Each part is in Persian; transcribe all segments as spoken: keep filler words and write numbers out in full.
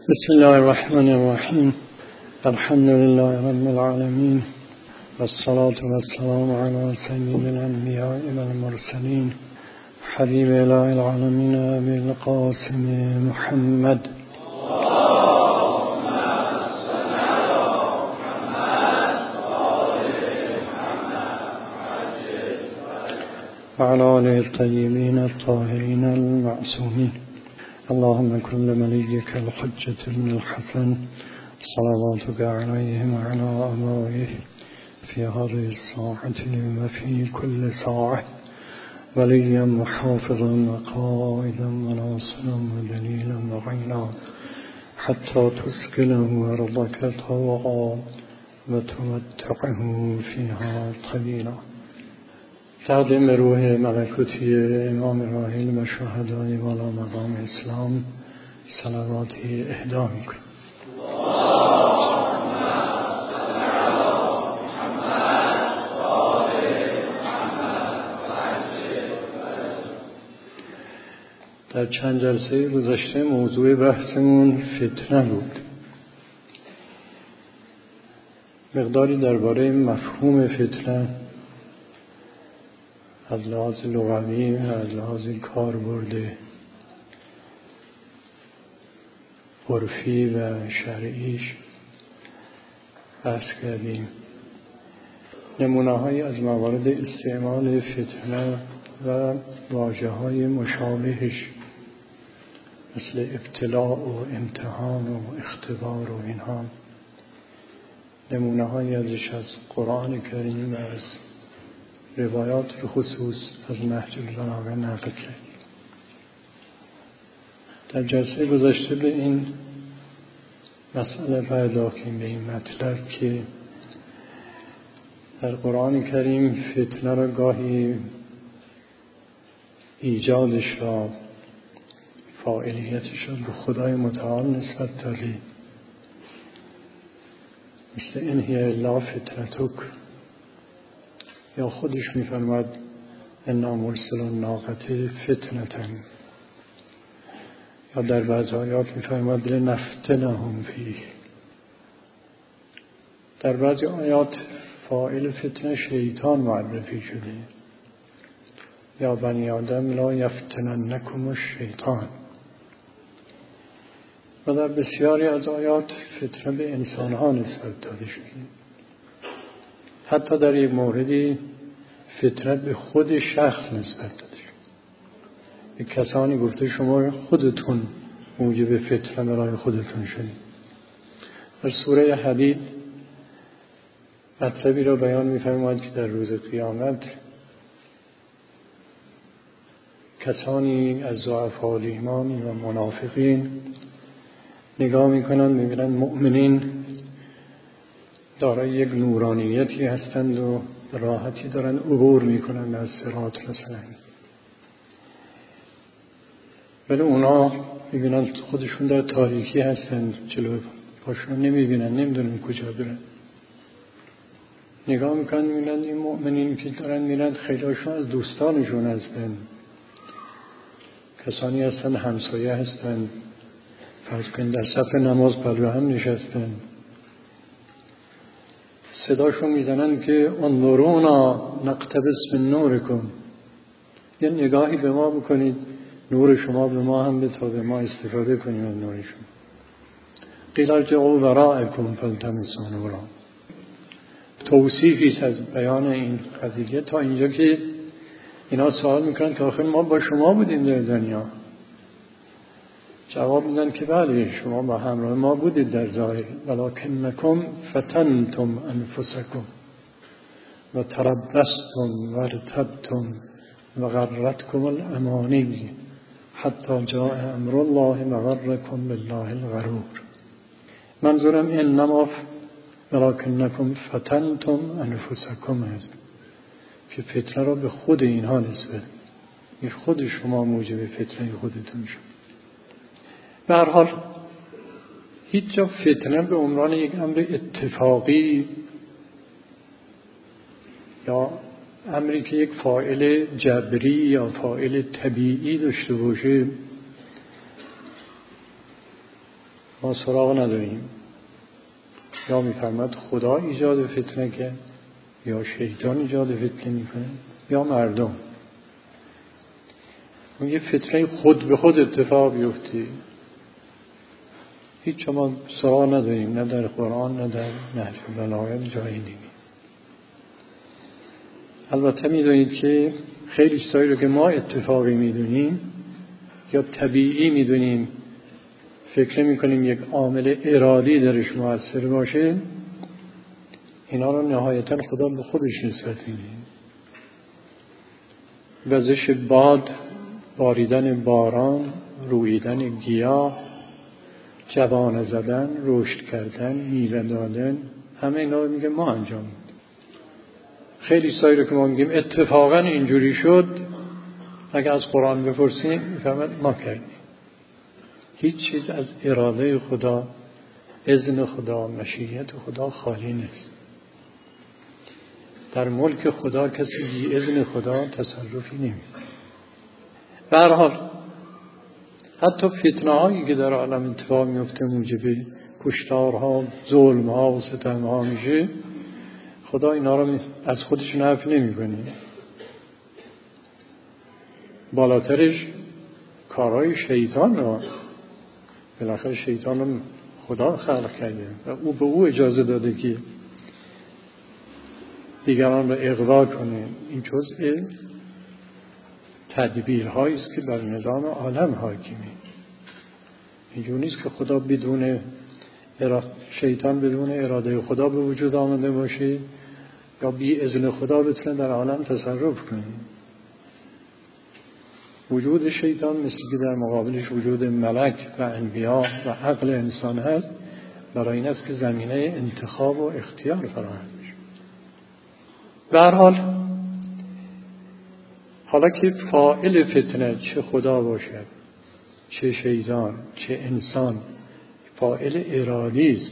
بسم الله الرحمن الرحیم. الحمد لله رب العالمین والصلاة والسلام علی سید الانبیاء والمرسلین حبیب اله العالمین ابی القاسم محمد وعلى آله الطيبين الطاهرين المعصومين. اللهم كن لمليك الحجة بن الحسن صلواتك عليه وعلى آبائه في هذه الساعة وفي كل ساعة وليا وحافظا وقائدا وناصرا ودليلا وعينا حتى تسكنه أرضك طوعا وتمتعه فيها طويلا. تقدیم روح ملکوتی امام راحل و شهدای والا مقام اسلام صلواتی اهدا میکنم. در چند جلسه گذشته موضوع بحثمون فتنه بود. مقداری درباره مفهوم فتنه از لحاظ لغوی و از لحاظ کاربرد عرفی و شرعیش بحث کردیم. نمونه‌هایی از موارد استعمال فتنه و واژه‌های مشابهش مثل ابتلاء و امتحان و اختبار و اینها نمونه‌هایی ازش از قرآن کریم و از روایات به خصوص از نهج البلاغه نقل کرد. در جلسه گذشته به این مسئله پرداختیم، به این مطلب که در قرآن کریم فتنه را گاهی ایجادش را فاعلیتش را به خدای متعال نسبت داده، مثل ان هی الا فتنتک، یا خودش میفرماد انا مرسل الناقة فتنة، یا در بعض آیات میفرماد لنفتنهم فیه. در بعض آیات فاعل فتنه شیطان معرفی شده، یا بنی آدم لا یفتننکم الشیطان. و در بسیاری از آیات فتنه به انسانها نسبت داده شده. حتی در یک موردی فتنه به خود شخص نسبت داده شد. به کسانی گفته شما خودتون موجب فتنه برای خودتون شدید. در سوره حدید مطلبی را بیان می‌فرماید که در روز قیامت کسانی از ضعفاء الایمان و منافقین نگاه می‌کنند، می‌بینند مؤمنین دارای یک نورانیتی هستند و راحتی دارن عبور میکنن از صراط مثلا، ولی اونا میبینن خودشون در تاریکی هستند، جلو پاشون نمیبینن، نمیدونن کجا برن. نگاه میکنن میبینن این مؤمنین که دارن میرن خیلیشون از دوستانشون هستند، کسانی هستند همسایه هستند، فرض کنید در صف نماز پلو هم نشستن، صداشون میزنن که انظرونا نقتبس من نورکم، یه نگاهی به ما بکنید، نور شما به ما هم به تا به ما استفاده کنیم از نور شما. قیل ارجعوا وراءکم فالتمسوا نورا. توصیفی از بیان این قضیه تا اینجا که اینا سوال میکنن که آخر ما با شما بودیم در دنیا. جواب میدن که بله شما با همراه ما بودید در ظاهر، ولکنکم فتنتم انفسکم و تربستم و ارتبتم و غرتکم الامانی حتی جاء امر الله و غرکم بالله الغرور. منظورم انما ولکنکم فتنتم انفسکم است که فتنه را به خود اینها نسبت، این خود شما موجب فتنه خودتون شد. به هر حال هیچ جا فتنه به عنوان یک امر اتفاقی یا امری که یک فاعل جبری یا فاعل طبیعی داشته باشه ما سراغ نداریم. یا میفرماد خدا ایجاد فتنه کرد، یا شیطان ایجاد فتنه میکنه، یا مردم. اون یه فتنه خود به خود اتفاق بیفته، هیچ ما سراغ نداریم، نه در قرآن نه در نهج البلاغه جایی دیگه. البته میدونید که خیلی چیزایی رو که ما اتفاقی میدونیم یا طبیعی میدونیم، فکر میکنیم یک عامل ارادی درش مؤثر باشه، اینا رو نهایتا خدا به خودش نسبت میده. وزش باد، باریدن باران، رویدن گیاه، جوانه زدن، رشد کردن، میوه دادن، همه اینا رو میگه ما انجام میدیم. خیلی چیزایی رو که ما میگیم اتفاقا اینجوری شد، اگه از قرآن بپرسیم میفهمد ما کردیم. هیچ چیز از اراده خدا، اذن خدا، مشیت خدا خالی نیست. در ملک خدا کسی بی اذن خدا تصرفی نمی‌کنه. به هر حال حتی فتنه هایی که در عالم اتفاق میفته موجب کشتارها، ظلمها و ستمها میشه، خدا اینا رو از خودش نفی نمی‌کنه. بالاترش کارهای شیطان رو، بالاخره شیطان رو خدا خلق کرده و او به او اجازه داده که دیگران رو اغوا کنه. این جزء تدبیرهایی است که بر نظام عالم حاکمه. اینجور نیست که خدا بدون اراده، شیطان بدون اراده خدا به وجود آمده باشه یا بی اذن خدا بتونه در عالم تصرف کنه. وجود شیطان مثل که در مقابلش وجود ملک و انبیا و عقل انسان هست، برای این است که زمینه انتخاب و اختیار فراهم میشه. به هر حال حالا که فاعل فتنه چه خدا باشد، چه شیطان، چه انسان، فاعل ارادی است.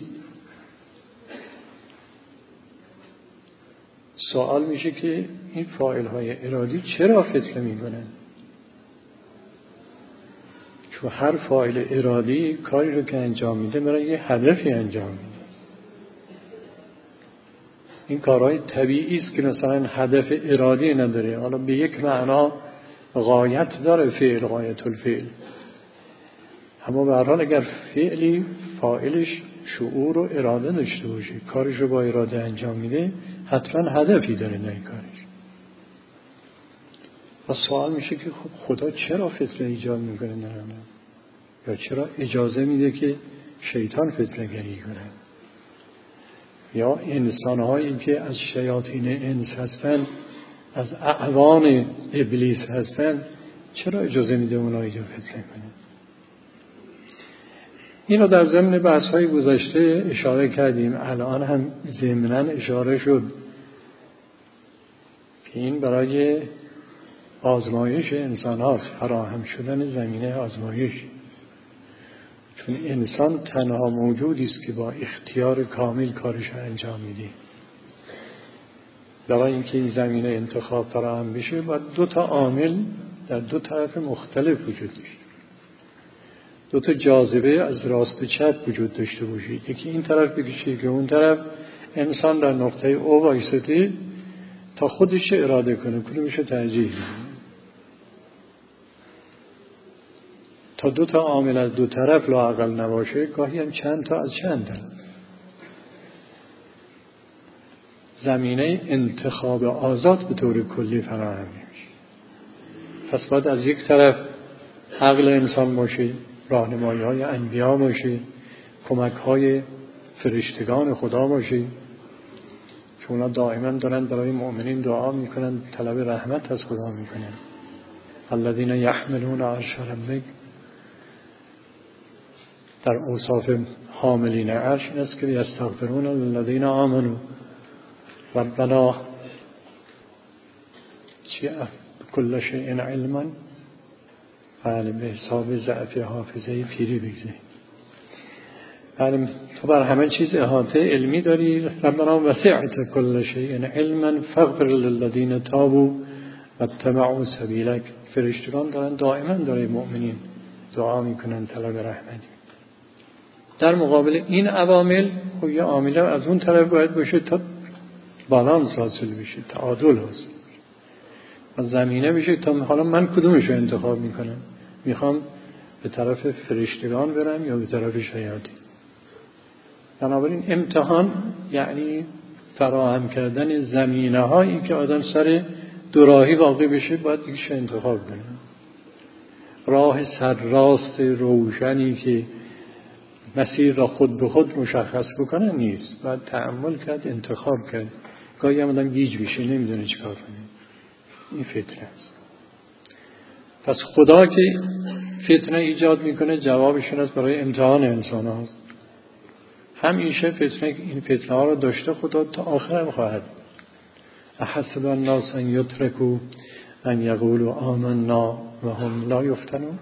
سوال میشه که این فاعل های ارادی چرا فتنه میکنن؟ چون هر فاعل ارادی کاری رو که انجام میده برای یه هدفی انجام میده. این کارهای طبیعی است که مثلا هدف ارادی نداره، حالا به یک معنا غایت داره، فعل غایت الفعل، اما به هر حال اگر فعلی فاعلش شعور و اراده داشته باشه، کارش رو با اراده انجام میده، حتما هدفی داره نه کارش. و سوال میشه که خب خدا چرا فتنه ایجاد میکنه در عالم؟ یا چرا اجازه میده که شیطان فتنه گری کنه؟ یا انسانهایی که از شیاطین انس هستن، از اعوان ابلیس هستن، چرا اجازه میده اونا ایجاد فتنه کنه؟ اینو در ضمن بحث‌های گذشته اشاره کردیم، الان هم ضمناً اشاره شد که این برای آزمایش انسان هاست، فراهم شدن زمینه آزمایش. چون انسان تنها موجودی است که با اختیار کامل کارش رو انجام میده. برای اینکه این زمینه انتخاب فراهم بشه باید دو تا عامل در دو طرف مختلف وجود داشته، دو تا جاذبه از راست و چپ وجود داشته باشه. یکی این طرف بکشه که اون طرف انسان در نقطه او وایسته تا خودش اراده کنه، کدومش رو ترجیح بده. تا دو تا عامل از دو طرف لااقل نباشه، گاهی هم چند تا از چند طرف، زمینه انتخاب آزاد به طور کلی فراهم نمیشه. پس باید از یک طرف عقل انسان باشه، راهنمایی های انبیا باشه، کمک های فرشتگان خدا باشه، چون اونا دائما دارن برای مؤمنین دعا میکنن، طلب رحمت از خدا میکنن. الذین یحملون عرش ربک، در اوصاف حاملین عرش این است که یستغفرون للذین آمنوا ربنا چیه کل شیء علما، بله به حساب ضعف حافظه پیری بگذاریم. بله تو بر همه چیز احاطه علمی داری. ربنا وسعت کل شیء علما فاغفر للذین تابوا واتبعوا سبیلک. فرشتگان دارن دائما داره مؤمنین دعا میکنن، طلب رحمتی. در مقابل این عوامل خب یه عامل از اون طرف باید باشه تا بالانس حاصل بشه، تعادل حاصل بشه و زمینه بشه تا حالا من کدومش رو انتخاب میکنم، میخوام به طرف فرشتگان برم یا به طرف شیاطین. بنابراین امتحان یعنی فراهم کردن زمینه هایی که آدم سر دوراهی واقع بشه، باید دیگه انتخاب کنه. راه سرراست روشنی که مسیر را خود به خود مشخص بکنه نیست، باید تأمل کرد، انتخاب کرد. گاهی هم آدم گیج بشه نمیدونه چی کار کنه. این فتنه است. پس خدا که فتنه ایجاد میکنه جوابشون است برای امتحان انسان هاست. همیشه فتنه این فتنه ها رو داشته خدا تا آخر هم خواهد. احسب الناس ان یترکوا ان یقولوا آمنا و هم لا یفتنون.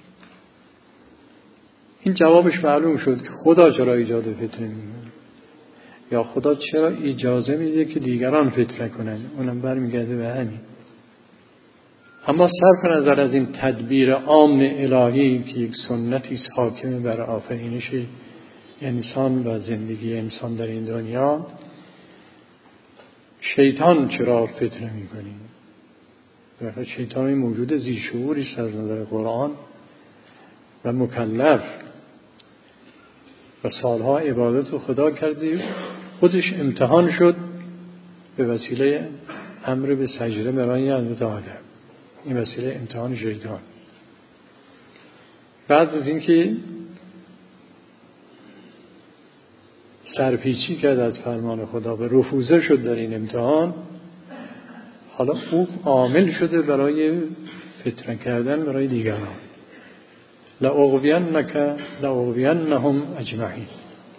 این جوابش معلوم شد که خدا چرا ایجاد فتنه میکنه، یا خدا چرا اجازه میده که دیگران فتنه کنن، اونم برمیگرده به همین. اما صرف نظر از این تدبیر عام الهی که یک سنتی است حاکم بر آفرینش انسان و زندگی انسان در این دنیا، شیطان چرا فتنه میکنه؟ در حقیقت شیطان موجود ذی شعوری است از نظر قرآن و مکلف و سالها عبادت و خدا کرده، خودش امتحان شد به وسیله امر به سجده برای حضرت آدم. این وسیله امتحان شیطان. بعد از اینکه سرپیچی کرد از فرمان خدا و رفوزه شد در این امتحان، حالا او عامل شده برای فتنه کردن برای دیگران. لأغوینک لأغوینهم اجمعین.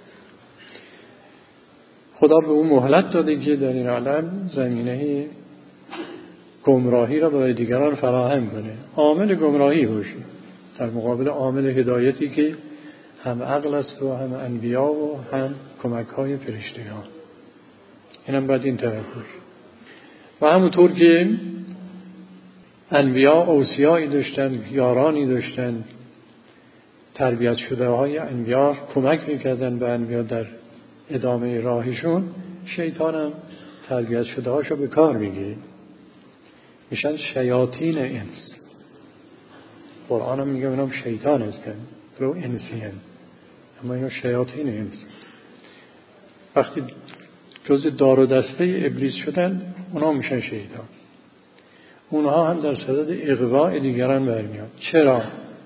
خدا به او مهلت داده که در این عالم زمینه گمراهی را برای دیگران فراهم کنه، عامل گمراهی باشه در مقابل عامل هدایتی که هم عقل است و هم انبیا و هم کمک های فرشتگان. اینم باید این طرف باشه. و همونطور که انبیا اوصیایی داشتن، یارانی داشتن، تربیت شده های انبیا کمک میکردن به انبیا در ادامه راهشون، شیطان هم تربیت شده هاشو به کار میگیره، میشن شیاطین انس. قرآن هم میگه اونم شیطان هستن، رو انسی هم، اما اینا شیاطین انس. وقتی جز دار و دسته ابلیس شدن، اونا میشن شیطان. اونها هم در صدد اغواء دیگران برمیاد. چرا؟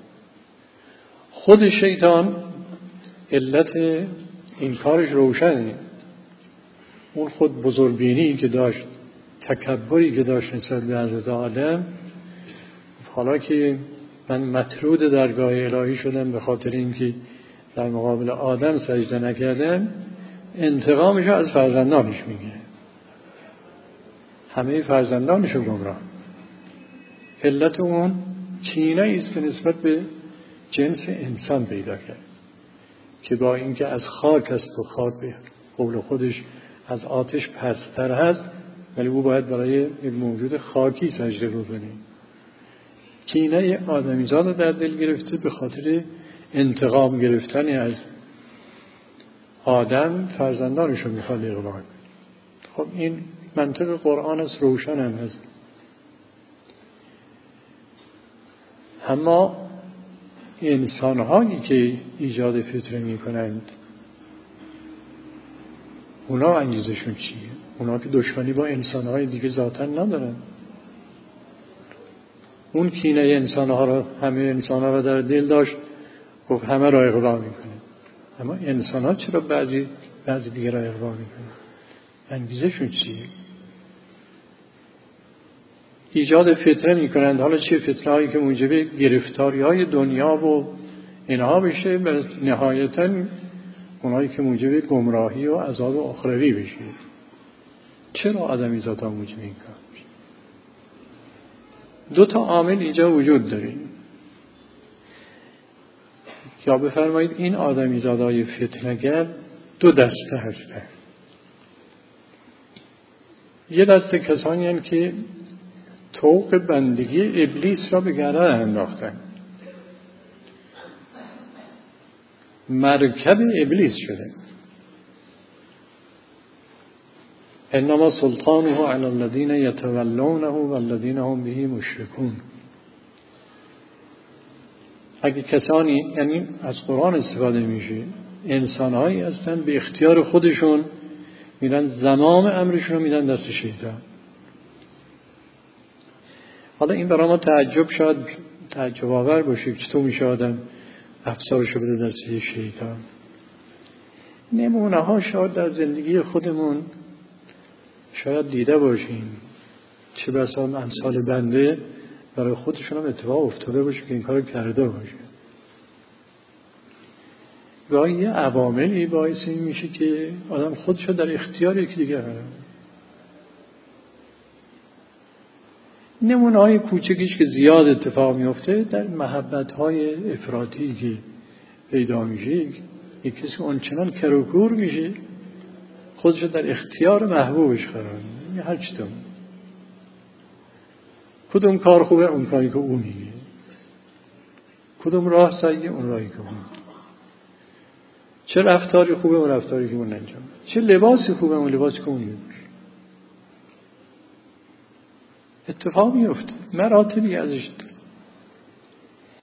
خود شیطان علت این کارش روشنه. اون خود بزرگبینی که داشت، تکبری که داشت نسبت به حضرت آدم، حالا که من مطرود درگاه الهی شدم به خاطر اینکه در مقابل آدم سجده نکردم، انتقامش از فرزندانش میگیره. همه فرزندانش رو گمراه. علت اون کینه است که نسبت به جنس انسان پیدا کرد که با اینکه از خاک است و خاک به قول خودش از آتش پست‌تر هست، ولی او باید برای یک موجود خاکی سجده بکنه. کینه آدمیزاد رو در دل گرفته به خاطر انتقام گرفتن از آدم، فرزندانش رو میخواد اغوا کنه. خب این منطق قرآن است، روشن هم هست. اما انسان‌هایی که ایجاد فتنه می‌کنند، اونا انگیزشون چیه؟ اونا که دشمنی با انسان‌های دیگه ذاتاً ندارن. اون کینه انسان‌ها رو، همه انسان‌ها رو در دل داشت، خب همه را اغوا می‌کنه. اما انسان‌ها چرا بعضی بعضی دیگه را اغوا می‌کنن؟ انگیزشون چیه؟ ایجاد فتنه می‌کنند. حالا چه فتنه‌هایی که موجب گرفتاری‌های دنیا و اینها بشه و نهایتاً اونایی که موجب گمراهی و عذاب اخروی بشه. چرا آدمی ذاتا موجب این کار میشه؟ دو تا عامل اینجا وجود داره. یا بفرمایید این آدمی زادای فتنه‌گر دو دسته هستند. یه دسته کسانی هستند که طوق بندگی ابلیس را به گردن انداختن. مرکب ابلیس شده. انما سلطانه علی الذین یتولونه والذین هم به مشرکون. اگه کسانی، یعنی از قرآن استفاده میشه، انسانهایی هستن به اختیار خودشون میرن زمام امرشون رو میدن دست شیطان. حالا این برای ما تعجب شاید تعجب آور باشه، چطور میشه آدم افسارشو بده دست شیطان. نمونه ها شاید در زندگی خودمون شاید دیده باشیم، چه بسا امثال بنده برای خودشون هم اتفاق افتاده باشه که این کار کرده باشه. گاهی یه عواملی باعث این میشه که آدم خودشو در اختیار یکی دیگه قرار. نمونه های کوچکیش که زیاد اتفاق میفته در محبت های افراطی که پیدا میشه، یک کسی اونچنان کروکور میشه خودشو در اختیار محبوبش قرار میده. هر چی تو کدوم کار خوبه اون کاری که اون میگه، کدوم راه سعیه اون راهی که اون، چه رفتاری خوبه اون رفتاری که اون انجام، چه لباسی خوبه اون لباسی که اون میگه. اتفاق میفته، مراتبی ازش